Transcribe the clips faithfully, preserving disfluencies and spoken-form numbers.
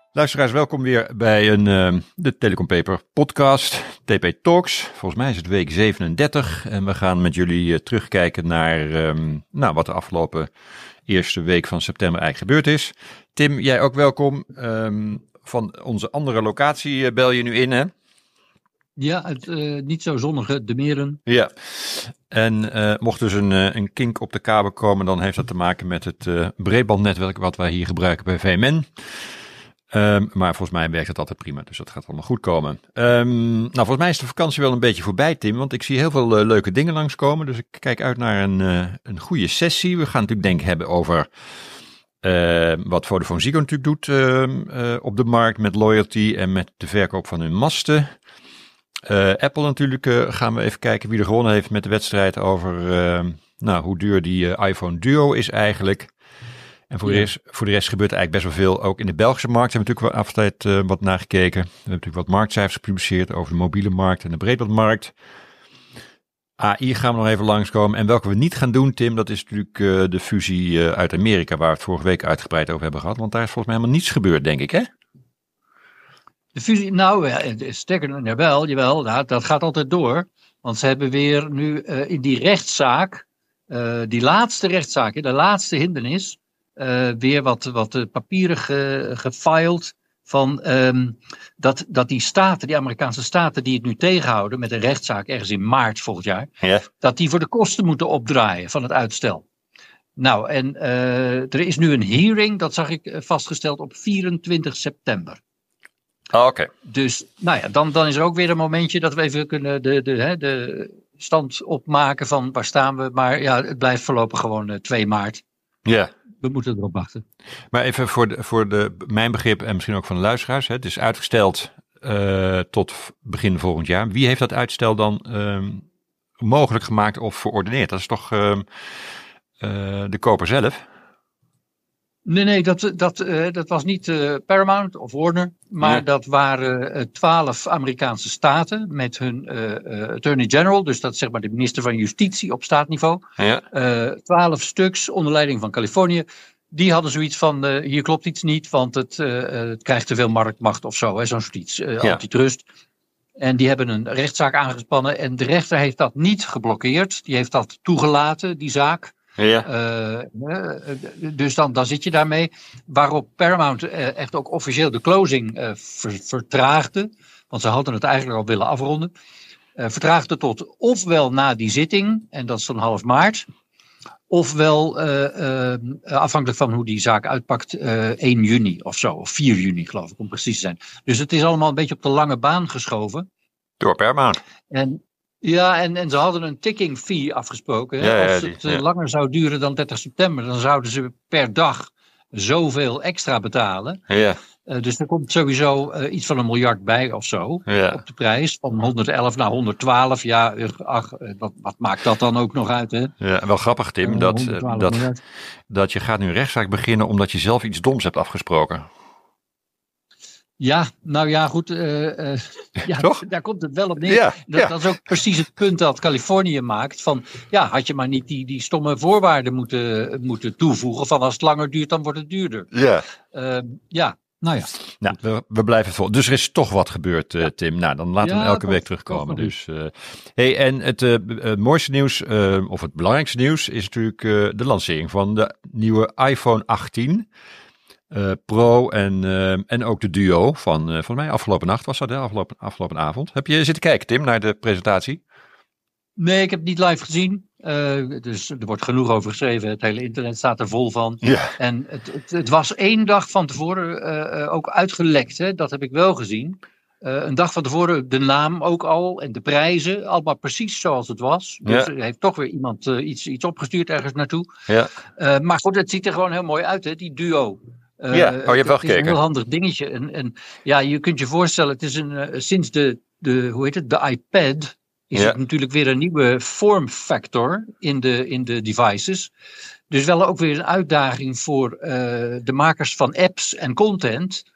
Luisteraars, welkom weer bij een, uh, de Telecom Paper podcast, T P Talks. Volgens mij is het week zevenendertig en we gaan met jullie uh, terugkijken naar um, nou, wat de afgelopen eerste week van september eigenlijk gebeurd is. Tim, jij ook welkom. Um, van onze andere locatie uh, bel je nu in, hè? Ja, het uh, niet zo zonnige De Meren. Ja, en uh, mocht dus een, uh, een kink op de kabel komen, dan heeft dat te maken met het uh, breedbandnetwerk wat wij hier gebruiken bij V M N. Um, maar volgens mij werkt het altijd prima, dus dat gaat allemaal goed komen. Um, nou, volgens mij is de vakantie wel een beetje voorbij, Tim, want ik zie heel veel uh, leuke dingen langskomen. Dus ik kijk uit naar een, uh, een goede sessie. We gaan natuurlijk denk ik hebben over uh, wat Vodafone Ziggo natuurlijk doet uh, uh, op de markt met loyalty en met de verkoop van hun masten. Uh, Apple natuurlijk uh, gaan we even kijken wie er gewonnen heeft met de wedstrijd over uh, nou, hoe duur die uh, iPhone Duo is eigenlijk. En voor de, rest, voor de rest gebeurt er eigenlijk best wel veel. Ook in de Belgische markt hebben we natuurlijk wel altijd uh, wat naar gekeken. We hebben natuurlijk wat marktcijfers gepubliceerd over de mobiele markt en de breedbandmarkt. A I gaan we nog even langskomen. En welke we niet gaan doen, Tim, dat is natuurlijk uh, de fusie uh, uit Amerika, waar we het vorige week uitgebreid over hebben gehad. Want daar is volgens mij helemaal niets gebeurd, denk ik, hè? De fusie, nou, ja, sterker, jawel, jawel, dat, dat gaat altijd door. Want ze hebben weer nu uh, in die rechtszaak, uh, die laatste rechtszaak, de laatste hindernis, Uh, weer wat, wat uh, papieren ge, gefiled van um, dat, dat die staten, die Amerikaanse staten die het nu tegenhouden met een rechtszaak ergens in maart volgend jaar, ja. dat die voor de kosten moeten opdraaien van het uitstel. Nou, en uh, er is nu een hearing, dat zag ik vastgesteld op vierentwintig september. Oh, oké. Okay. Dus, nou ja, dan, dan is er ook weer een momentje dat we even kunnen de, de, hè, de stand opmaken van waar staan we. Maar ja, het blijft voorlopig gewoon uh, twee maart. Ja. We moeten erop wachten. Maar even voor, de, voor de, mijn begrip en misschien ook van de luisteraars. Hè, het is uitgesteld uh, tot begin volgend jaar. Wie heeft dat uitstel dan um, mogelijk gemaakt of verordeneerd? Dat is toch um, uh, de koper zelf? Nee, nee, dat, dat, uh, dat was niet uh, Paramount of Warner. Maar ja. dat waren twaalf uh, Amerikaanse staten met hun uh, uh, Attorney General. Dus dat is zeg maar de minister van Justitie op staatniveau. Twaalf ja. uh, stuks onder leiding van Californië. Die hadden zoiets van, uh, hier klopt iets niet, want het, uh, het krijgt te veel marktmacht of zo. Hè, zo'n soort iets, uh, ja. antitrust. En die hebben een rechtszaak aangespannen. En de rechter heeft dat niet geblokkeerd. Die heeft dat toegelaten, die zaak. Ja. Uh, dus dan, dan zit je daarmee. Waarop Paramount uh, echt ook officieel de closing uh, ver, vertraagde. Want ze hadden het eigenlijk al willen afronden. Uh, vertraagde tot ofwel na die zitting, en dat is dan half maart. Ofwel uh, uh, afhankelijk van hoe die zaak uitpakt, uh, één juni of zo. Of vier juni geloof ik, om precies te zijn. Dus het is allemaal een beetje op de lange baan geschoven. Door Paramount. En Ja, en, en ze hadden een ticking fee afgesproken. Hè? Ja, ja, Als die, het ja. langer zou duren dan dertig september, dan zouden ze per dag zoveel extra betalen. Ja. Uh, dus er komt sowieso uh, iets van een miljard bij of zo ja. op de prijs. Van honderdelf naar honderdtwaalf. Ja, ach, wat, wat maakt dat dan ook nog uit, hè? Ja, wel grappig, Tim, uh, dat, dat, dat je gaat nu een rechtszaak beginnen omdat je zelf iets doms hebt afgesproken. Ja, nou ja, goed. Uh, uh, ja, Toch? Daar komt het wel op neer. Ja, dat, ja. dat is ook precies het punt dat Californië maakt. Van, ja, had je maar niet die, die stomme voorwaarden moeten, moeten toevoegen. Van als het langer duurt, dan wordt het duurder. Ja. Uh, ja, nou ja. Nou, we, we blijven vol. Dus er is toch wat gebeurd, uh, Tim. Nou, dan laten we ja, hem elke toch, week terugkomen. toch Dus, uh, hey, en het uh, uh, mooiste nieuws, uh, of het belangrijkste nieuws, is natuurlijk uh, de lancering van de nieuwe iPhone achttien. Uh, Pro en, uh, en ook de Duo van, uh, van mij afgelopen nacht was dat, hè? Afgelopen, afgelopen avond. Heb je zitten kijken, Tim, naar de presentatie? Nee, ik heb het niet live gezien. Uh, dus er wordt genoeg over geschreven. Het hele internet staat er vol van. Ja. En het, het, het was één dag van tevoren uh, uh, ook uitgelekt. Hè? Dat heb ik wel gezien. Uh, een dag van tevoren de naam ook al en de prijzen. Allemaal precies zoals het was. Dus ja. er heeft toch weer iemand uh, iets, iets opgestuurd ergens naartoe. Ja. Uh, maar goed, het ziet er gewoon heel mooi uit, hè? Die Duo. Uh, ja, oh, je hebt wel gekeken. Het is een heel handig dingetje. En, en ja, je kunt je voorstellen, het is een, uh, sinds de, de, hoe heet het, de iPad is ja. het natuurlijk weer een nieuwe form factor in de, in de devices. Dus wel ook weer een uitdaging voor uh, de makers van apps en content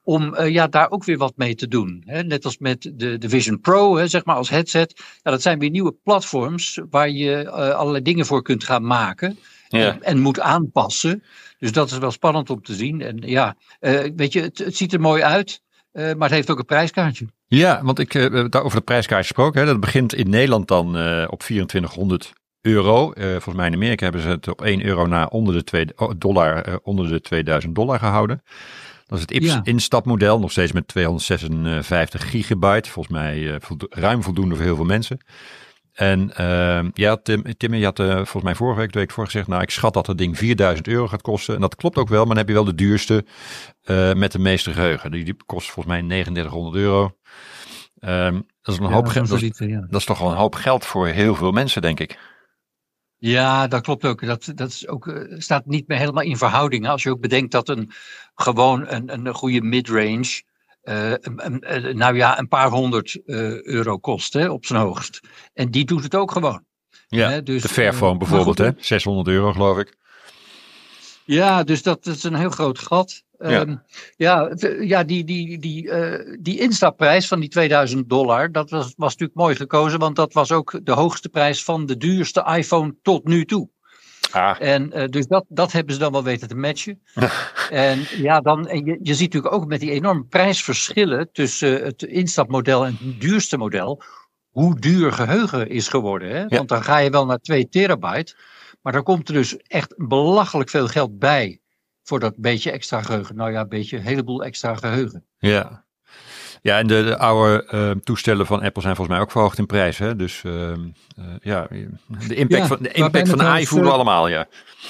om uh, ja, daar ook weer wat mee te doen. Hè? Net als met de, de Vision Pro, hè, zeg maar als headset. Ja, dat zijn weer nieuwe platforms waar je uh, allerlei dingen voor kunt gaan maken. Ja. En, en moet aanpassen. Dus dat is wel spannend om te zien. En ja, uh, weet je, het, het ziet er mooi uit. Uh, maar het heeft ook een prijskaartje. Ja, want ik uh, daar over de prijskaartje gesproken. Hè, dat begint in Nederland dan uh, op vierentwintighonderd euro. Uh, volgens mij in Amerika hebben ze het op één euro na onder de, twee, oh, dollar, uh, onder de tweeduizend dollar gehouden. Dat is het I P S ja. instapmodel, nog steeds met tweehonderdzesenvijftig gigabyte. Volgens mij uh, voldo- ruim voldoende voor heel veel mensen. En uh, ja, Tim, Tim, je had uh, volgens mij vorige week, de week voor gezegd, nou ik schat dat het ding vierduizend euro gaat kosten. En dat klopt ook wel, maar dan heb je wel de duurste uh, met de meeste geheugen. Die, die kost volgens mij drieduindertig euro. Um, dat is een ja, hoop geld. Dat, ja. dat is toch wel een hoop geld voor heel veel mensen, denk ik. Ja, dat klopt ook. Dat, dat is ook, uh, staat niet meer helemaal in verhouding. Als je ook bedenkt dat een gewoon een, een goede midrange Uh, een, een, nou ja, een paar honderd uh, euro kost hè, op zijn hoogst. En die doet het ook gewoon. Ja, hè, dus, de Fairphone uh, bijvoorbeeld, goed, hè? zeshonderd euro geloof ik. Ja, dus dat, dat is een heel groot gat. Ja, um, ja, de, ja die, die, die, uh, die instapprijs van die tweeduizend dollar, dat was, was natuurlijk mooi gekozen, want dat was ook de hoogste prijs van de duurste iPhone tot nu toe. Ah. En uh, dus dat, dat hebben ze dan wel weten te matchen. en ja, dan, en je, je ziet natuurlijk ook met die enorme prijsverschillen tussen uh, het instapmodel en het duurste model, hoe duur geheugen is geworden. Hè? Ja. Want dan ga je wel naar twee terabyte, maar dan komt er dus echt belachelijk veel geld bij voor dat beetje extra geheugen. Nou ja, een beetje, een heleboel extra geheugen. Ja. Ja, en de, de oude uh, toestellen van Apple zijn volgens mij ook verhoogd in prijs. Hè? Dus uh, uh, ja, de impact ja, van, de impact van A I voelen we allemaal, ja.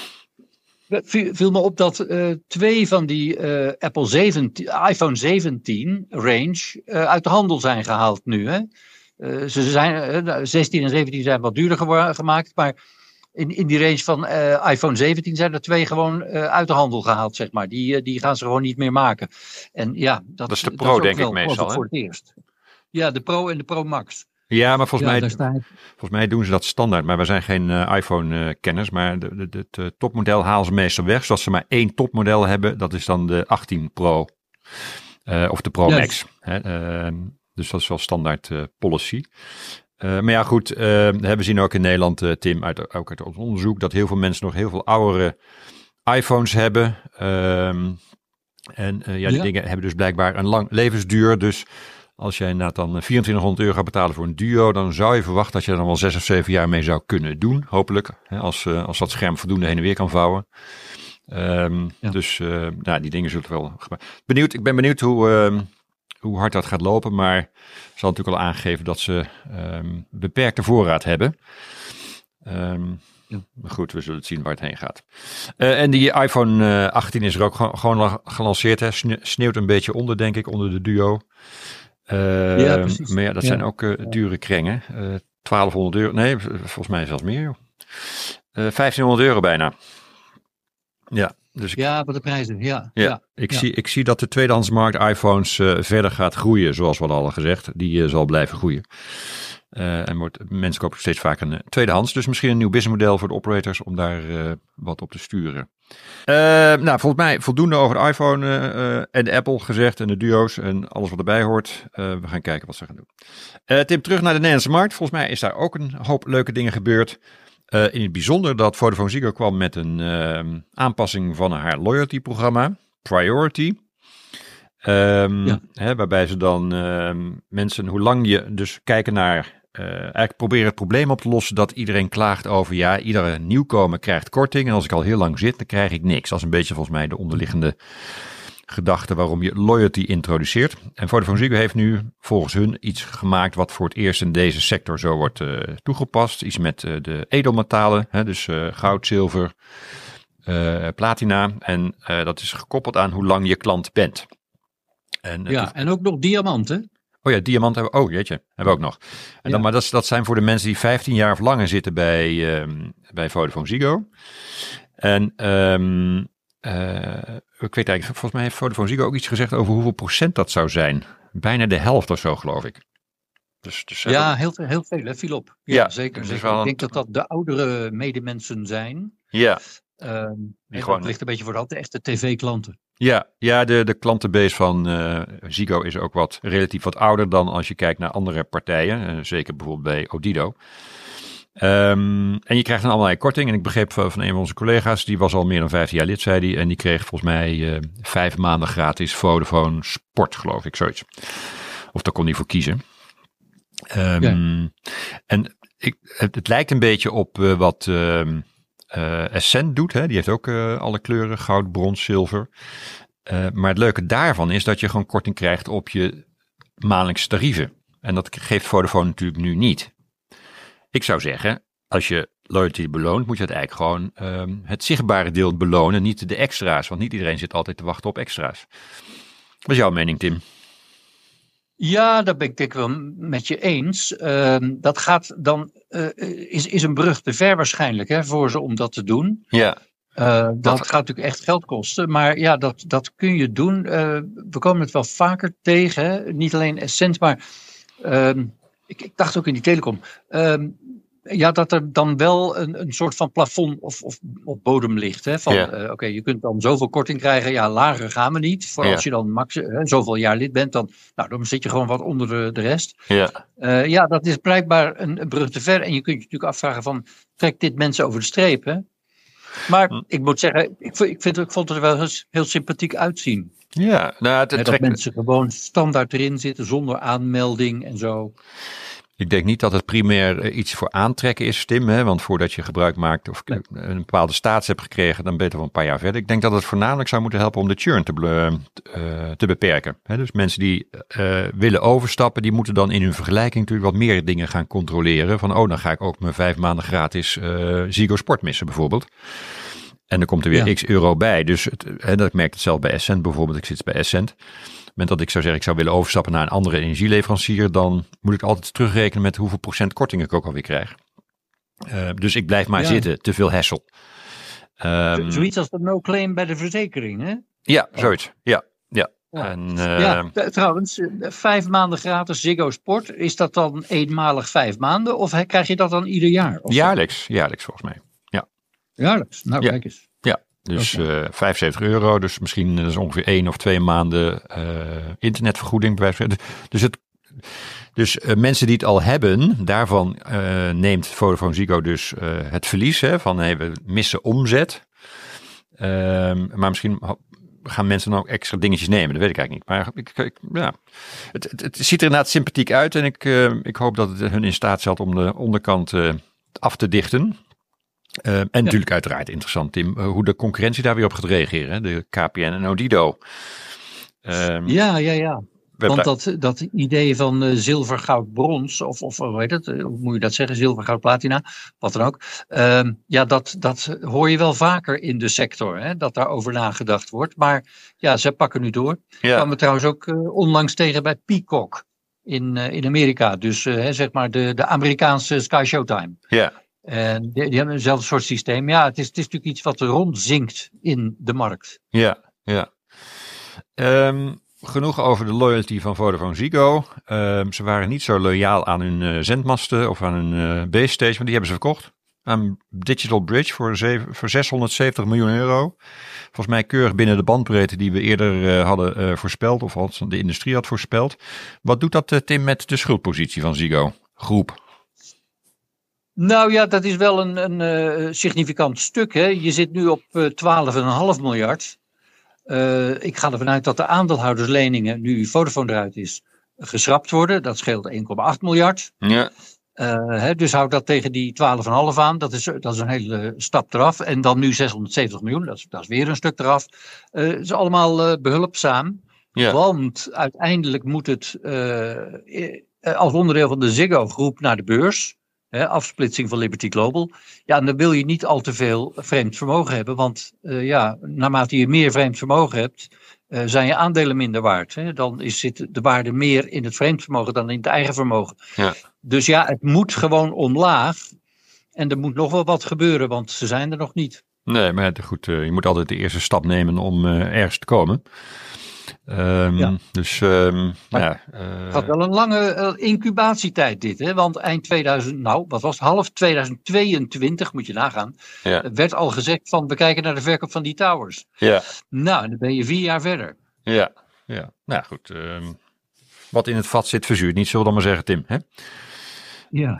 Viel me op dat uh, twee van die uh, Apple zeventien, iPhone zeventien range uh, uit de handel zijn gehaald nu. Hè? Uh, ze zijn, uh, zestien en zeventien zijn wat duurder geworden, gemaakt, maar in, in die range van uh, iPhone zeventien zijn er twee gewoon uh, uit de handel gehaald, zeg maar. Die, uh, die gaan ze gewoon niet meer maken. En ja, dat, dat is de Pro, denk ik meestal. Voor het eerst. Ja, de Pro en de Pro Max. Ja, maar volgens, ja, mij, staat... volgens mij doen ze dat standaard. Maar we zijn geen uh, iPhone-kenners. Uh, maar de, de, de, het topmodel halen ze meestal weg. Zodat ze maar één topmodel hebben. Dat is dan de achttien Pro. Uh, of de Pro yes. Max. Hè? Uh, dus dat is wel standaard uh, policy. Uh, maar ja, goed, uh, we zien ook in Nederland, uh, Tim, uit, ook uit ons onderzoek, dat heel veel mensen nog heel veel oudere iPhones hebben. Um, en uh, ja, die ja. dingen hebben dus blijkbaar een lang levensduur. Dus als jij inderdaad dan vierentwintighonderd euro gaat betalen voor een Duo, dan zou je verwachten dat je er dan wel zes of zeven jaar mee zou kunnen doen. Hopelijk, hè, als, uh, als dat scherm voldoende heen en weer kan vouwen. Um, ja. Dus uh, nou, die dingen zullen wel... Benieuwd, ik ben benieuwd hoe... Uh, hoe hard dat gaat lopen, maar zal natuurlijk al aangeven dat ze um, beperkte voorraad hebben. Um, ja. Maar goed, we zullen het zien waar het heen gaat. Uh, en die iPhone uh, achttien is er ook gewoon, gewoon gelanceerd. Hè. Sneeuwt een beetje onder, denk ik, onder de Duo. Uh, ja, precies. Maar ja, dat ja. zijn ook uh, dure krengen. Uh, twaalfhonderd euro, nee, volgens mij zelfs meer. Uh, vijftienhonderd euro bijna. Ja. Dus ik, ja, wat de prijzen, ja. ja, ja ik, ja. Zie, ik zie dat de tweedehandsmarkt iPhones uh, verder gaat groeien, zoals we al gezegd. Die uh, zal blijven groeien. Uh, en wordt, mensen kopen steeds vaker een uh, tweedehands. Dus misschien een nieuw businessmodel voor de operators om daar uh, wat op te sturen. Uh, nou, volgens mij voldoende over de iPhone uh, uh, en de Apple gezegd en de Duo's en alles wat erbij hoort. Uh, we gaan kijken wat ze gaan doen. Uh, Tim, terug naar de Nederlandse markt. Volgens mij is daar ook een hoop leuke dingen gebeurd. Uh, in het bijzonder dat Vodafone kwam met een uh, aanpassing van haar loyalty-programma, Priority. Um, ja. hè, waarbij ze dan uh, mensen, hoe lang je dus kijken naar, uh, eigenlijk proberen het probleem op te lossen dat iedereen klaagt over, ja, iedere nieuwkomer krijgt korting en als ik al heel lang zit, dan krijg ik niks. Dat is een beetje volgens mij de onderliggende gedachte waarom je loyalty introduceert. En Vodafone heeft nu volgens hun iets gemaakt wat voor het eerst in deze sector zo wordt uh, toegepast. Iets met uh, de edelmetalen, hè, dus uh, goud, zilver, uh, platina. En uh, dat is gekoppeld aan hoe lang je klant bent. En, ja, uh, en ook nog diamanten. Oh ja, diamant hebben we, oh jeetje, hebben we ook nog. En dan, ja. Maar dat, dat zijn voor de mensen die vijftien jaar of langer zitten bij, um, bij Vodafone. En um, Uh, ik weet eigenlijk, volgens mij heeft Vodafone ook iets gezegd over hoeveel procent dat zou zijn. Bijna de helft of zo, geloof ik. Dus, dus ja, ook... heel, heel veel, hè, viel op. Ja, ja zeker. zeker. Ik een... denk dat dat de oudere medemensen zijn. Ja. Um, die gewoon... Dat ligt een beetje voor de hand, de echte tv-klanten. Ja, ja de, de klantenbase van uh, Ziggo is ook wat relatief wat ouder dan als je kijkt naar andere partijen. Uh, zeker bijvoorbeeld bij Odido. Um, en je krijgt dan allerlei korting. En ik begreep van, van een van onze collega's, die was al meer dan vijftien jaar lid, zei hij. En die kreeg volgens mij uh, vijf maanden gratis Vodafone Sport, geloof ik, zoiets. Of daar kon hij voor kiezen. Um, ja. En ik, het, het lijkt een beetje op uh, wat uh, uh, Essent doet. Hè? Die heeft ook uh, alle kleuren, goud, brons, zilver. Uh, maar het leuke daarvan is dat je gewoon korting krijgt op je maandelijkse tarieven. En dat geeft Vodafone natuurlijk nu niet. Ik zou zeggen, als je loyalty beloont, moet je het eigenlijk gewoon um, het zichtbare deel belonen, niet de extra's. Want niet iedereen zit altijd te wachten op extra's. Wat is jouw mening, Tim? Ja, dat ben ik denk wel met je eens. Uh, dat gaat dan, uh, is, is een brug te ver waarschijnlijk hè, voor ze om dat te doen. Ja. Uh, dat Wat? gaat natuurlijk echt geld kosten. Maar ja, dat, dat kun je doen. Uh, we komen het wel vaker tegen. Hè? Niet alleen Essent, maar uh, ik, ik dacht ook in die telecom. Uh, ja, dat er dan wel een, een soort van plafond of, of op bodem ligt. Hè? Van, ja. uh, Oké, okay, je kunt dan zoveel korting krijgen. Ja, lager gaan we niet. Voor ja. als je dan max, uh, zoveel jaar lid bent, dan, nou, dan zit je gewoon wat onder de, de rest. Ja. Uh, ja, dat is blijkbaar een, een brug te ver. En je kunt je natuurlijk afvragen van, trekt dit mensen over de streep? Hè? Maar hm. ik moet zeggen, ik, ik, vind, ik vond het er wel heel, heel sympathiek uitzien. Ja, nou, het, het dat trekt... mensen gewoon standaard erin zitten, zonder aanmelding en zo. Ik denk niet dat het primair iets voor aantrekken is, Tim. Hè? Want voordat je gebruik maakt of nee. een bepaalde status hebt gekregen, dan ben je wel een paar jaar verder. Ik denk dat het voornamelijk zou moeten helpen om de churn te, uh, te beperken. Hè? Dus mensen die uh, willen overstappen, die moeten dan in hun vergelijking natuurlijk wat meer dingen gaan controleren. Van, oh, dan ga ik ook mijn vijf maanden gratis uh, Ziggo Sport missen bijvoorbeeld. En dan komt er weer ja. x euro bij. Dus het, hè, dat ik merk het zelf bij Essent bijvoorbeeld. Ik zit bij Essent. Op het moment dat ik zou zeggen, ik zou willen overstappen naar een andere energieleverancier, dan moet ik altijd terugrekenen met hoeveel procent korting ik ook alweer krijg. Uh, dus ik blijf maar ja. zitten, te veel hassle. Um, Zoiets als de no-claim bij de verzekering, hè? Ja, zoiets. Ja, ja. Ja. En, uh, ja, trouwens, vijf maanden gratis Ziggo Sport, is dat dan eenmalig vijf maanden of he, krijg je dat dan ieder jaar? Of jaarlijks, jaarlijks volgens mij. Ja. Jaarlijks, nou ja. kijk eens. Ja. Dus okay. uh, vijfenzeventig euro, dus misschien is ongeveer één of twee maanden uh, internetvergoeding. Dus, het, dus uh, mensen die het al hebben, daarvan uh, neemt Vodafone Ziggo dus uh, het verlies. Hè, van hey, we missen omzet. Uh, maar misschien gaan mensen dan ook extra dingetjes nemen, dat weet ik eigenlijk niet. Maar ik, ik, ja, het, het, het ziet er inderdaad sympathiek uit en ik, uh, ik hoop dat het hun in staat stelt om de onderkant uh, af te dichten. Uh, en ja. natuurlijk uiteraard interessant, Tim, uh, hoe de concurrentie daar weer op gaat reageren. Hè? De K P N en Odido. Um, ja, ja, ja. Want dat, dat idee van uh, zilver, goud, brons, of, of hoe heet het, hoe moet je dat zeggen, zilver, goud, platina, wat dan ook. Um, ja, dat, dat hoor je wel vaker in de sector, hè, dat daarover nagedacht wordt. Maar ja, ze pakken nu door. Ja. Kwamen we trouwens ook uh, onlangs tegen bij Peacock in, uh, in Amerika. Dus uh, zeg maar de, de Amerikaanse Sky Showtime. Ja. En die, die hebben eenzelfde soort systeem. Ja, het is, het is natuurlijk iets wat er rondzinkt in de markt. Ja, ja. Um, genoeg over de loyalty van Vodafone Ziggo. Um, ze waren niet zo loyaal aan hun uh, zendmasten of aan hun uh, base station, maar die hebben ze verkocht. Aan Digital Bridge voor, zeven, voor zeshonderdzeventig miljoen euro. Volgens mij keurig binnen de bandbreedte die we eerder uh, hadden uh, voorspeld, of wat de industrie had voorspeld. Wat doet dat, uh, Tim, met de schuldpositie van Ziggo Groep? Nou ja, dat is wel een, een uh, significant stuk. Hè. Je zit nu op uh, twaalf komma vijf miljard. Uh, ik ga ervan uit dat de aandeelhoudersleningen, nu Vodafone eruit is, geschrapt worden. Dat scheelt één komma acht miljard. Ja. Uh, hè, dus houd dat tegen die twaalf komma vijf aan. Dat is, dat is een hele stap eraf. En dan nu zeshonderdzeventig miljoen. Dat is, dat is weer een stuk eraf. Het uh, is allemaal uh, behulpzaam. Ja. Want uiteindelijk moet het uh, als onderdeel van de Ziggo groep naar de beurs. He, afsplitsing van Liberty Global. Ja, en dan wil je niet al te veel vreemd vermogen hebben. Want uh, ja, naarmate je meer vreemd vermogen hebt, uh, zijn je aandelen minder waard. Hè? Dan is, zit de waarde meer in het vreemd vermogen dan in het eigen vermogen. Ja. Dus ja, het moet gewoon omlaag. En er moet nog wel wat gebeuren, want ze zijn er nog niet. Nee, maar goed, uh, je moet altijd de eerste stap nemen om uh, ergens te komen. Um, ja. Dus um, ja. Uh, het had wel een lange uh, incubatietijd dit, hè? Want eind tweeduizend, nou, wat was het, half tweeduizend tweeëntwintig, moet je nagaan, ja. werd al gezegd van we kijken naar de verkoop van die towers. Ja. Nou, dan ben je vier jaar verder. Ja, ja. Nou goed, um, wat in het vat zit verzuurt niet, zullen we dan maar zeggen, Tim. Hè? Ja.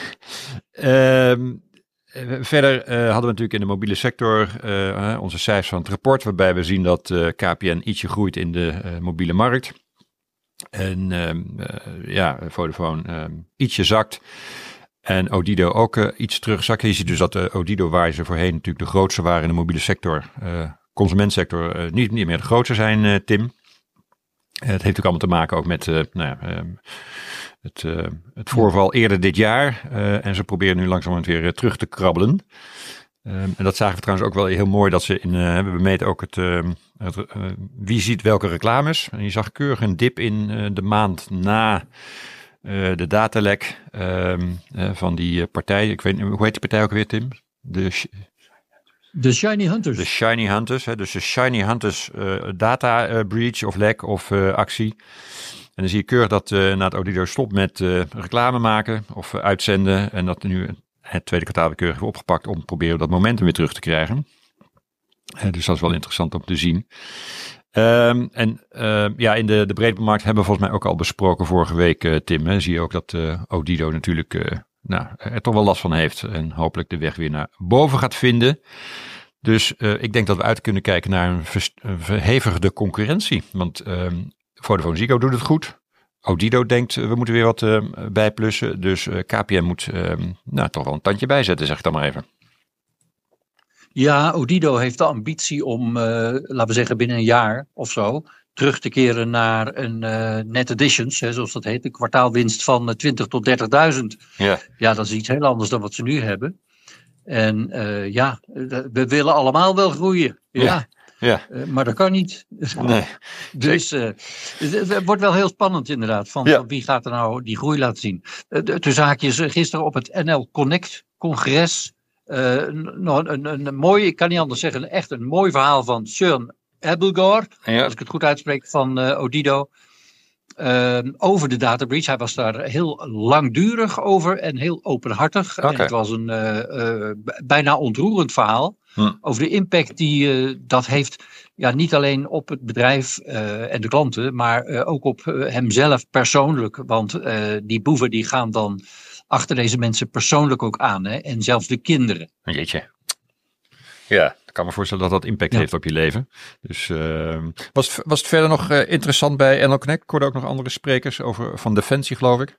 um, Verder uh, hadden we natuurlijk in de mobiele sector uh, onze cijfers van het rapport, waarbij we zien dat uh, K P N ietsje groeit in de uh, mobiele markt. En uh, uh, ja, Vodafone uh, ietsje zakt. En Odido ook uh, iets terugzakt. Je ziet dus dat de Odido, waar ze voorheen natuurlijk de grootste waren in de mobiele sector, uh, consumentsector, uh, niet, niet meer de grootste zijn, uh, Tim. Uh, het heeft natuurlijk allemaal te maken ook met uh, nou ja, uh, het, uh, het voorval eerder dit jaar. Uh, en ze proberen nu langzamerhand weer uh, terug te krabbelen. Uh, en dat zagen we trouwens ook wel heel mooi. Dat ze in, uh, we meten ook het, uh, het uh, wie ziet welke reclames. En je zag keurig een dip in uh, de maand na uh, de datalek uh, uh, van die uh, partij. Ik weet niet, hoe heet die partij ook weer, Tim? De... De Shiny Hunters. De Shiny Hunters, hè, dus de Shiny Hunters uh, data uh, breach of lek of uh, actie. En dan zie je keurig dat uh, na het Odido stopt met uh, reclame maken of uh, uitzenden. En dat nu het tweede kwartaal weer keurig wordt opgepakt om te proberen dat momentum weer terug te krijgen. Uh, dus dat is wel interessant om te zien. Um, en uh, ja, in de, de breedbandmarkt hebben we volgens mij ook al besproken vorige week, uh, Tim. Hè, zie je ook dat uh, Odido natuurlijk uh, nou, er toch wel last van heeft. En hopelijk de weg weer naar boven gaat vinden. Dus uh, ik denk dat we uit kunnen kijken naar een, ver, een verhevigde concurrentie. Want um, Vodafone Ziggo doet het goed. Odido denkt, uh, we moeten weer wat uh, bijplussen. Dus uh, K P N moet uh, nou, toch wel een tandje bijzetten, zeg ik dan maar even. Ja, Odido heeft de ambitie om, uh, laten we zeggen binnen een jaar of zo, terug te keren naar een uh, net additions, hè, zoals dat heet, een kwartaalwinst van uh, twintig tot dertigduizend. Ja. Ja, dat is iets heel anders dan wat ze nu hebben. En uh, ja, we willen allemaal wel groeien. Ja. ja. Ja. Uh, maar dat kan niet. Nee. Dus uh, het wordt wel heel spannend inderdaad. Van, ja. van wie gaat er nou die groei laten zien? Uh, tussen haakjes, gisteren op het N L Connect congres. Uh, een, een, een, een mooi, ik kan niet anders zeggen, echt een mooi verhaal van Søren Abelgaard. Ja. Als ik het goed uitspreek, van uh, Odido. Uh, over de data breach. Hij was daar heel langdurig over en heel openhartig. Okay. En het was een uh, uh, bijna ontroerend verhaal. Hm. Over de impact die uh, dat heeft. Ja, niet alleen op het bedrijf uh, en de klanten, maar uh, ook op uh, hemzelf persoonlijk. Want uh, die boeven die gaan dan achter deze mensen persoonlijk ook aan. Hè? En zelfs de kinderen. Jeetje. Ja, ik kan me voorstellen dat dat impact ja. heeft op je leven. Dus uh, was, was het verder nog uh, interessant bij N L Connect? Ik hoorde ook nog andere sprekers over van Defensie, geloof ik.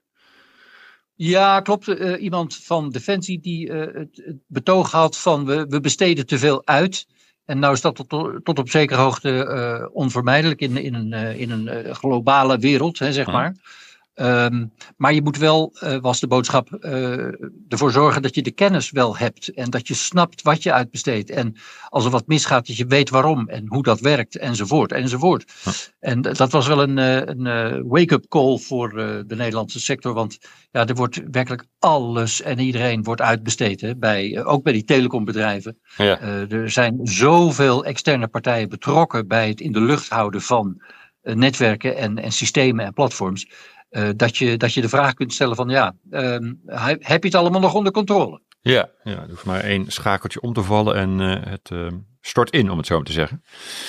Ja, klopt. Uh, iemand van Defensie die uh, het, het betoog had van we, we besteden te veel uit. En nou is dat tot, tot op zekere hoogte uh, onvermijdelijk in, in een, uh, in een uh, globale wereld, hè, zeg hm. maar. Um, maar je moet wel, uh, was de boodschap, uh, ervoor zorgen dat je de kennis wel hebt. En dat je snapt wat je uitbesteedt. En als er wat misgaat, dat je weet waarom en hoe dat werkt, enzovoort, enzovoort. Huh. En dat was wel een, een, een wake-up call voor uh, de Nederlandse sector. Want ja, er wordt werkelijk alles en iedereen wordt uitbesteed. Hè, bij, uh, ook bij die telecombedrijven. Ja. Uh, er zijn zoveel externe partijen betrokken bij het in de lucht houden van uh, netwerken en, en systemen en platforms. Uh, dat, je, dat je de vraag kunt stellen van ja, uh, heb je het allemaal nog onder controle? Ja, ja, er hoeft maar één schakeltje om te vallen en uh, het uh, stort in, om het zo maar te zeggen.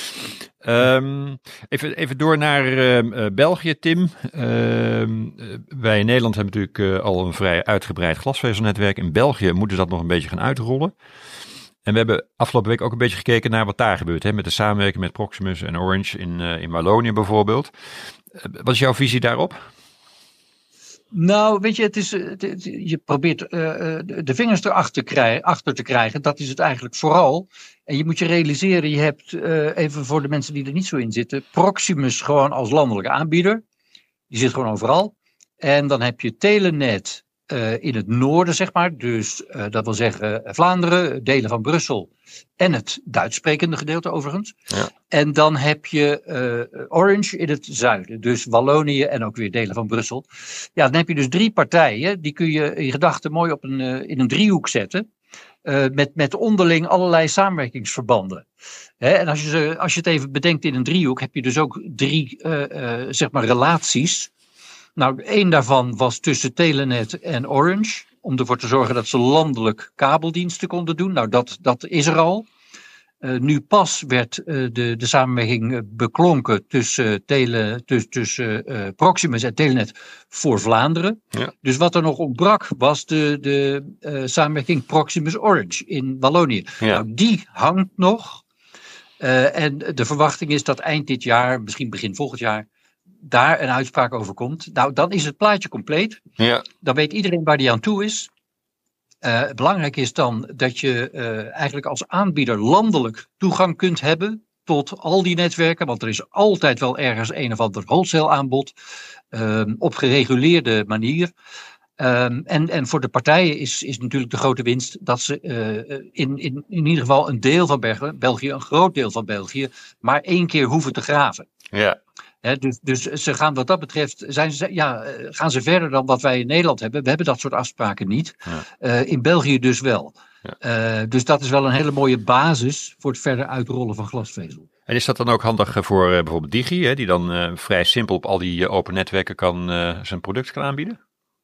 Um, even, even door naar uh, België, Tim. Uh, wij in Nederland hebben natuurlijk uh, al een vrij uitgebreid glasvezelnetwerk. In België moeten ze dat nog een beetje gaan uitrollen. En we hebben afgelopen week ook een beetje gekeken naar wat daar gebeurt. Hè, met de samenwerking met Proximus en Orange in, uh, in Wallonië bijvoorbeeld. Uh, wat is jouw visie daarop? Nou, weet je, het is, het, het, je probeert uh, de vingers erachter krij, achter te krijgen. Dat is het eigenlijk vooral. En je moet je realiseren, je hebt, uh, even voor de mensen die er niet zo in zitten, Proximus gewoon als landelijke aanbieder. Die zit gewoon overal. En dan heb je Telenet uh, in het noorden, zeg maar. Dus uh, dat wil zeggen Vlaanderen, delen van Brussel en het Duits sprekende gedeelte overigens. Ja. En dan heb je uh, Orange in het zuiden, dus Wallonië en ook weer delen van Brussel. Ja, dan heb je dus drie partijen, die kun je in gedachten mooi op een, uh, in een driehoek zetten. uh, met, met onderling allerlei samenwerkingsverbanden. Hè, en als je, ze, als je het even bedenkt in een driehoek, heb je dus ook drie uh, uh, zeg maar relaties. Nou, één daarvan was tussen Telenet en Orange, om ervoor te zorgen dat ze landelijk kabeldiensten konden doen. Nou, dat, dat is er al. Uh, nu pas werd uh, de, de samenwerking beklonken tussen, tele, tuss, tussen uh, Proximus en Telenet voor Vlaanderen. Ja. Dus wat er nog ontbrak was de, de uh, samenwerking Proximus-Orange in Wallonië. Ja. Nou, die hangt nog. Uh, en de verwachting is dat eind dit jaar, misschien begin volgend jaar, daar een uitspraak over komt. Nou, dan is het plaatje compleet. Ja. Dan weet iedereen waar die aan toe is. Uh, belangrijk is dan dat je uh, eigenlijk als aanbieder landelijk toegang kunt hebben tot al die netwerken. Want er is altijd wel ergens een of ander wholesale aanbod uh, op gereguleerde manier. Um, en, en voor de partijen is, is natuurlijk de grote winst dat ze uh, in, in, in ieder geval een deel van België, België, een groot deel van België, maar één keer hoeven te graven. Ja. He, dus, dus ze gaan wat dat betreft, zijn ze, ja, gaan ze verder dan wat wij in Nederland hebben. We hebben dat soort afspraken niet. Ja. Uh, in België dus wel. Ja. Uh, dus dat is wel een hele mooie basis voor het verder uitrollen van glasvezel. En is dat dan ook handig voor uh, bijvoorbeeld Digi, hè, die dan uh, vrij simpel op al die uh, open netwerken kan, uh, zijn product kan aanbieden?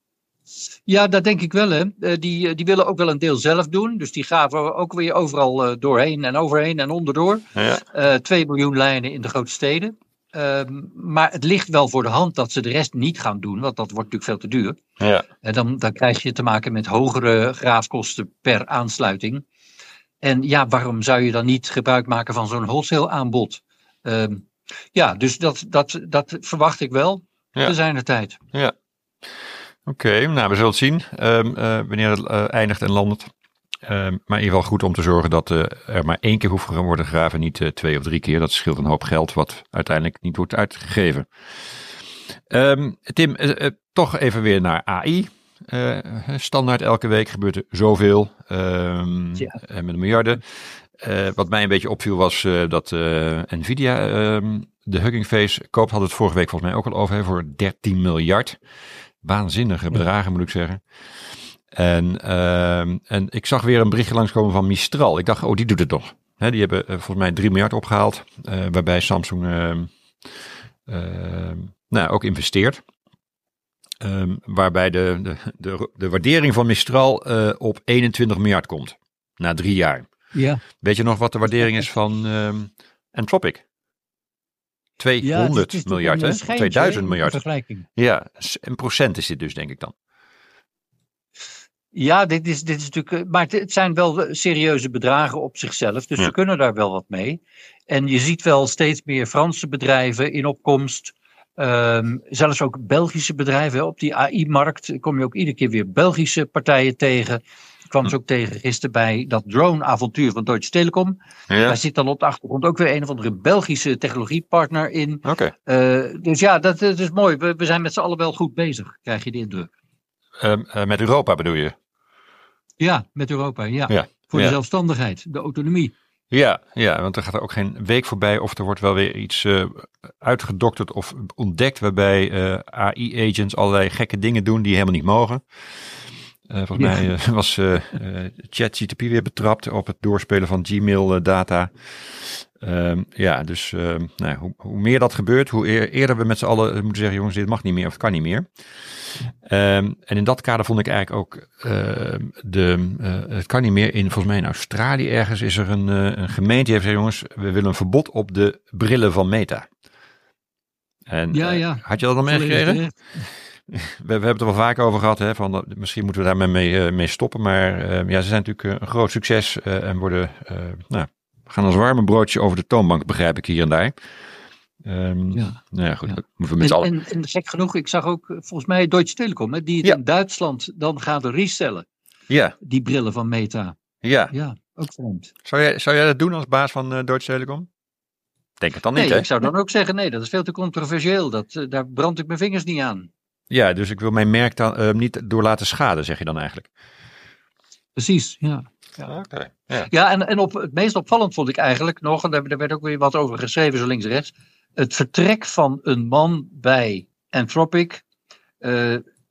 Ja, dat denk ik wel. Hè. Uh, die, die willen ook wel een deel zelf doen. Dus die gaven ook weer overal uh, doorheen en overheen en onderdoor. Ja. Uh, twee miljoen lijnen in de grote steden. Uh, maar het ligt wel voor de hand dat ze de rest niet gaan doen, want dat wordt natuurlijk veel te duur. Ja. En dan, dan krijg je te maken met hogere graafkosten per aansluiting. En ja, waarom zou je dan niet gebruik maken van zo'n wholesale aanbod? Uh, ja, dus dat, dat, dat verwacht ik wel. Ja. Er zijn er tijd. Ja. Oké, okay, nou we zullen het zien uh, uh, wanneer het uh, eindigt en landt. Uh, maar in ieder geval goed om te zorgen dat uh, er maar één keer hoeft te worden gegraven, niet uh, twee of drie keer. Dat scheelt een hoop geld wat uiteindelijk niet wordt uitgegeven. Um, Tim, uh, uh, toch even weer naar A I. Uh, standaard elke week gebeurt er zoveel um, ja. uh, met miljarden. Uh, wat mij een beetje opviel was uh, dat uh, Nvidia uh, de Hugging Face koopt. Had het vorige week volgens mij ook al over hè, voor dertien miljard. Waanzinnige bedragen ja. moet ik zeggen. En, uh, en ik zag weer een berichtje langskomen van Mistral. Ik dacht, oh, die doet het nog. He, die hebben uh, volgens mij drie miljard opgehaald. Uh, waarbij Samsung uh, uh, nou, ook investeert. Um, waarbij de, de, de, de waardering van Mistral uh, op eenentwintig miljard komt. Na drie jaar. Ja. Weet je nog wat de waardering is van um, Anthropic? tweehonderd ja, miljard, hè? Schijntje, tweeduizend miljard. Vergelijking. Ja, een procent is dit dus, denk ik dan. Ja, dit is, dit is natuurlijk. Maar het zijn wel serieuze bedragen op zichzelf. Dus ja. we kunnen daar wel wat mee. En je ziet wel steeds meer Franse bedrijven in opkomst. Um, zelfs ook Belgische bedrijven. Op die A I-markt kom je ook iedere keer weer Belgische partijen tegen. Ik kwam ze ook tegen gisteren bij dat drone-avontuur van Deutsche Telekom. Ja. Daar zit dan op de achtergrond ook weer een of andere Belgische technologiepartner in. Okay. Uh, dus ja, dat, dat is mooi. We, we zijn met z'n allen wel goed bezig, krijg je de indruk. Uh, uh, met Europa bedoel je? Ja, met Europa, ja. ja. Voor ja. de zelfstandigheid, de autonomie. Ja, ja, want er gaat er ook geen week voorbij of er wordt wel weer iets uh, uitgedokterd of ontdekt waarbij uh, A I-agents allerlei gekke dingen doen die helemaal niet mogen. Uh, volgens ja. mij uh, was uh, uh, ChatGPT weer betrapt op het doorspelen van Gmail uh, data. Um, ja, dus uh, nou, hoe, hoe meer dat gebeurt, hoe eer, eerder we met z'n allen moeten zeggen, jongens, dit mag niet meer of het kan niet meer. Um, en in dat kader vond ik eigenlijk ook, uh, de, uh, het kan niet meer, in volgens mij in Australië ergens is er een, uh, een gemeente die heeft gezegd, jongens, we willen een verbod op de brillen van Meta. En ja, ja. Uh, had je dat al meegekregen? We, we hebben het er wel vaak over gehad, hè, van misschien moeten we daarmee mee, uh, mee stoppen, maar uh, ja, ze zijn natuurlijk een groot succes uh, en worden, uh, nou, gaan als warme broodje over de toonbank, begrijp ik hier en daar. Um, ja. Nou ja, goed, ja. Dat moeten we met z'n allen. En, en gek genoeg, ik zag ook volgens mij Deutsche Telekom, hè, die het ja. in Duitsland dan gaan restellen. Ja. Die brillen van Meta. Ja. Ja, ook vreemd. Zou jij, zou jij dat doen als baas van uh, Deutsche Telekom? Denk het dan niet, nee, hè? Ik zou dan ook zeggen, nee, dat is veel te controversieel. Dat, uh, daar brand ik mijn vingers niet aan. Ja, dus ik wil mijn merk dan uh, niet door laten schaden, zeg je dan eigenlijk. Precies, ja. Ja, okay. ja. ja en, en op, het meest opvallend vond ik eigenlijk nog, en daar, daar werd ook weer wat over geschreven, zo links en rechts, het vertrek van een man bij Anthropic, uh,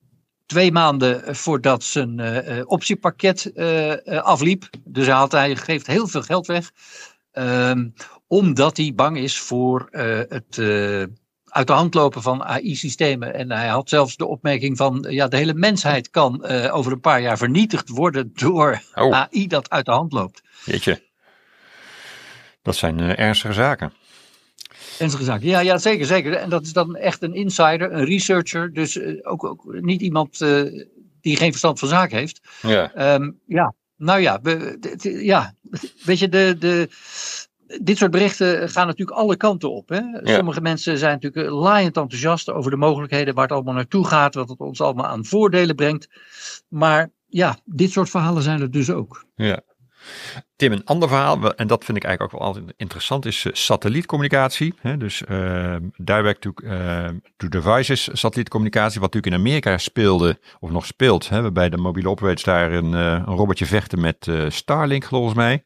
twee maanden voordat zijn uh, optiepakket uh, uh, afliep. Dus hij, had, hij geeft heel veel geld weg. Um, omdat hij bang is voor uh, het uh, uit de hand lopen van A I-systemen. En hij had zelfs de opmerking van, ja, de hele mensheid kan uh, over een paar jaar vernietigd worden door oh. A I dat uit de hand loopt. Jeetje, dat zijn uh, ernstige zaken. Ernstige zaken, ja, ja, zeker, zeker. En dat is dan echt een insider, een researcher. Dus uh, ook, ook niet iemand uh, die geen verstand van zaken heeft. Ja, um, ja. Nou ja, we, de, de, ja, weet je, de... de dit soort berichten gaan natuurlijk alle kanten op. Hè? Ja. Sommige mensen zijn natuurlijk laaiend enthousiast over de mogelijkheden waar het allemaal naartoe gaat, wat het ons allemaal aan voordelen brengt. Maar ja, dit soort verhalen zijn er dus ook. Ja. Tim, een ander verhaal, en dat vind ik eigenlijk ook wel altijd interessant, is uh, satellietcommunicatie. Hè? Dus uh, direct to, uh, to devices satellietcommunicatie, wat natuurlijk in Amerika speelde, of nog speelt, hè? Waarbij de mobiele operators daar een, uh, een robotje vechten met uh, Starlink, volgens mij.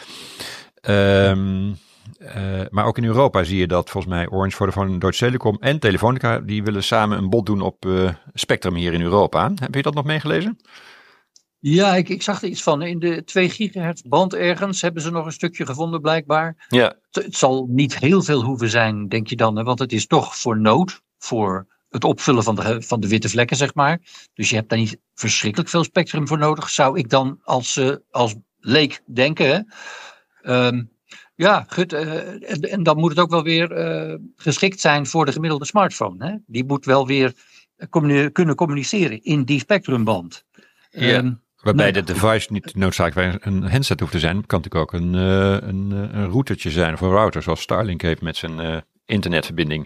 Um, uh, maar ook in Europa zie je dat volgens mij Orange, Vodafone, Deutsche Telekom en Telefonica, die willen samen een bod doen op uh, Spectrum hier in Europa. Heb je dat nog meegelezen? Ja, ik, ik zag er iets van. In de twee gigahertz band ergens hebben ze nog een stukje gevonden blijkbaar. Ja. Het, het zal niet heel veel hoeven zijn, denk je dan, hè? Want het is toch voor nood, voor het opvullen van de, van de witte vlekken, zeg maar. Dus je hebt daar niet verschrikkelijk veel spectrum voor nodig, zou ik dan als, uh, als leek denken, hè? Um, ja, goed, uh, en, en dan moet het ook wel weer uh, geschikt zijn voor de gemiddelde smartphone. Hè? Die moet wel weer communi- kunnen communiceren in die spectrumband. Ja, um, waarbij nou, de device niet noodzakelijk een handset hoeft te zijn. Het kan natuurlijk ook een, uh, een, een routertje zijn of een router, zoals Starlink heeft met zijn uh, internetverbinding.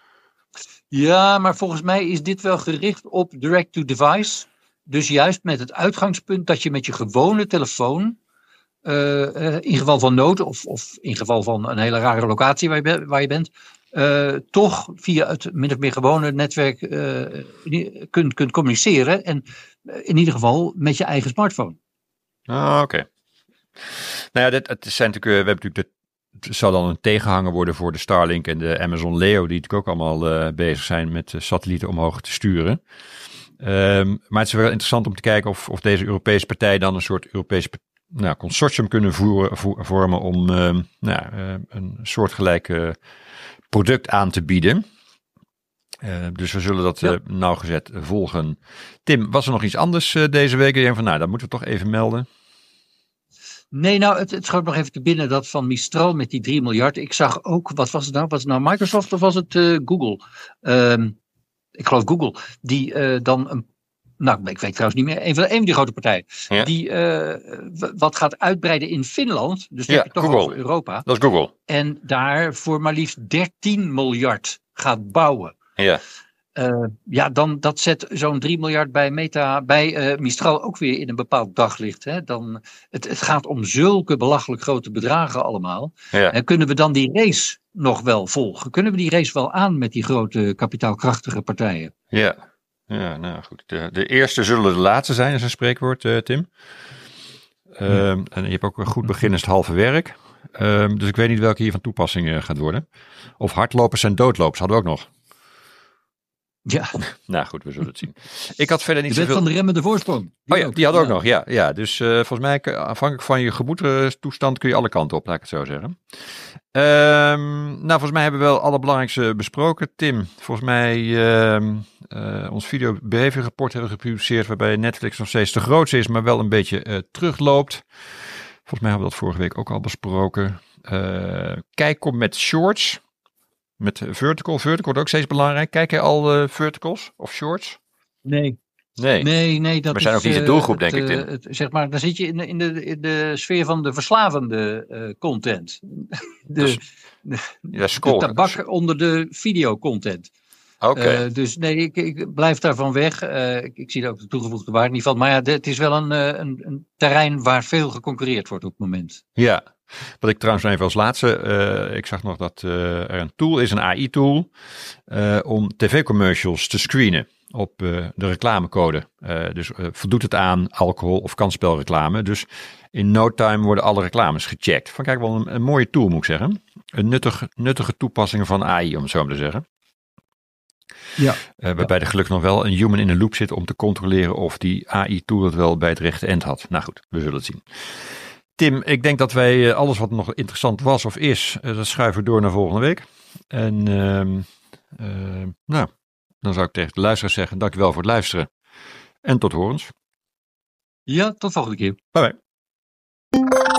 Ja, maar volgens mij is dit wel gericht op direct-to-device. Dus juist met het uitgangspunt dat je met je gewone telefoon, Uh, uh, in geval van nood of, of in geval van een hele rare locatie waar je, be- waar je bent, uh, toch via het min of meer gewone netwerk uh, kunt, kunt communiceren. En uh, in ieder geval met je eigen smartphone. Ah, oké. Okay. Nou ja, dit, het zijn natuurlijk, we hebben natuurlijk de, het zal dan een tegenhanger worden voor de Starlink en de Amazon Leo, die natuurlijk ook allemaal uh, bezig zijn met uh, satellieten omhoog te sturen. Um, maar het is wel interessant om te kijken of, of deze Europese partij dan een soort Europese nou, consortium kunnen voeren, vo- vormen om uh, nou, uh, een soortgelijk product aan te bieden. Uh, dus we zullen dat ja. uh, nauwgezet volgen. Tim, was er nog iets anders uh, deze week? Je denkt van, nou, dat moeten we toch even melden. Nee, nou, het, het schoot nog even te binnen dat van Mistral met die drie miljard. Ik zag ook, wat was het nou? Was het nou Microsoft of was het uh, Google? Um, ik geloof Google. Die uh, dan een Nou, ik weet trouwens niet meer. Een van, een van die grote partijen. Ja. Die uh, w- wat gaat uitbreiden in Finland. Dus dan ja, heb je toch Google. over Europa. Dat is Google. En daar voor maar liefst dertien miljard gaat bouwen. Ja. Uh, ja, dan dat zet zo'n drie miljard bij Meta, bij uh, Mistral ook weer in een bepaald daglicht. Hè? Dan, het, het gaat om zulke belachelijk grote bedragen allemaal. Ja. En kunnen we dan die race nog wel volgen? Kunnen we die race wel aan met die grote kapitaalkrachtige partijen? Ja. Ja, nou goed. De, de eerste zullen de laatste zijn, is een spreekwoord, uh, Tim. Um, ja. En je hebt ook een goed begin is het halve werk. Um, dus ik weet niet welke hier van toepassing uh, gaat worden. Of hardlopers en doodlopers hadden we ook nog. Ja. Nou goed, we zullen het zien. Ik had verder niet zoveel... zoveel... van de remmende voorsprong. Die oh ja, ook. die had ook ja. nog, ja. ja. Dus uh, volgens mij, afhankelijk van je gemoedstoestand kun je alle kanten op, laat ik het zo zeggen. Um, nou, volgens mij hebben we wel het allerbelangrijkste besproken. Tim, volgens mij uh, uh, ons video behavior rapport hebben we gepubliceerd, waarbij Netflix nog steeds de grootste is, maar wel een beetje uh, terugloopt. Volgens mij hebben we dat vorige week ook al besproken. Uh, kijk, kom met shorts. Met vertical. Vertical wordt ook steeds belangrijk. Kijk jij al uh, verticals of shorts? Nee. Nee, nee, nee dat we zijn is, ook niet de doelgroep, uh, denk het, ik, Tim. Het, zeg maar, dan zit je in de, in de, in de sfeer van de verslavende uh, content. De, dus, de, ja, score, de tabak dus. onder de videocontent. Oké. Okay. Uh, dus nee, ik, ik blijf daarvan weg. Uh, ik, ik zie er ook de toegevoegde waarde niet van. Maar ja, de, het is wel een, een, een terrein waar veel geconcurreerd wordt op het moment. Ja. Wat ik trouwens even als laatste, uh, ik zag nog dat uh, er een tool is, een A I-tool, uh, om tv-commercials te screenen op uh, de reclamecode. Uh, dus uh, voldoet het aan alcohol of kansspelreclame. Dus in no time worden alle reclames gecheckt. Van kijk, wel een, een mooie tool moet ik zeggen. Een nuttige, nuttige toepassing van A I, om het zo maar te zeggen. Ja. Uh, waarbij ja. er gelukkig nog wel een human in the loop zit om te controleren of die A I-tool het wel bij het rechte eind had. Nou goed, we zullen het zien. Tim, ik denk dat wij alles wat nog interessant was of is, uh, dat schuiven door naar volgende week. En uh, uh, nou, dan zou ik tegen de luisteraars zeggen, dankjewel voor het luisteren. En tot horens. Ja, tot volgende keer. Bye bye.